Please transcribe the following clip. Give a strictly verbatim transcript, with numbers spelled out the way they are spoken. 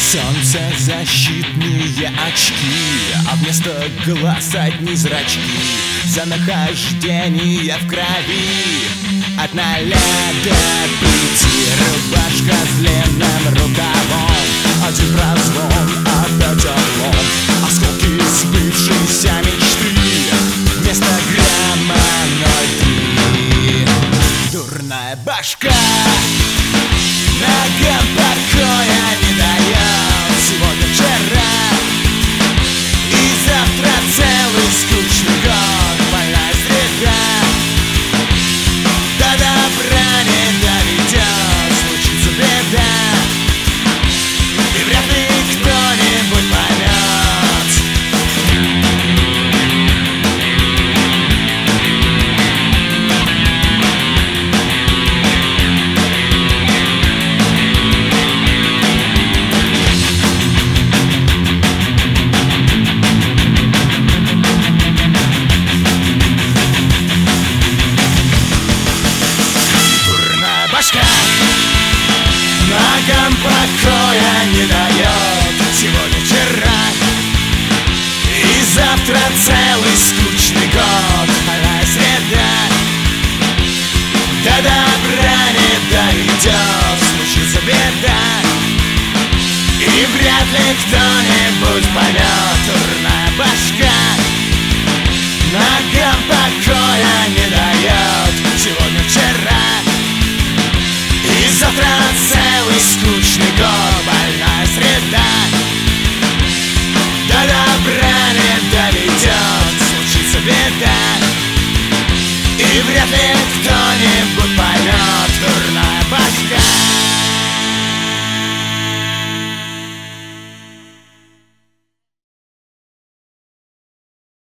Солнцезащитные очки, а вместо глаз одни зрачки. За нахождение в крови от ноля до пяти. Рубашка с длинным рукавом, один разлом, опять облом. Осколки сбывшейся мечты вместо грамма ноль три. Дурная башка ногам покоя не дает. Сегодня, вчера и завтра целый скучный год. Больная среда до добра не доведет. Случится беда, и вряд ли кто-нибудь поймет. Ногам покоя не дает. Сегодня, вчера и завтра целый скучный год. Больная среда до добра не доведет. Случится беда, и вряд ли кто-нибудь поймет. Дурная башка ногам покоя не дает. Сегодня, вчера и завтра целый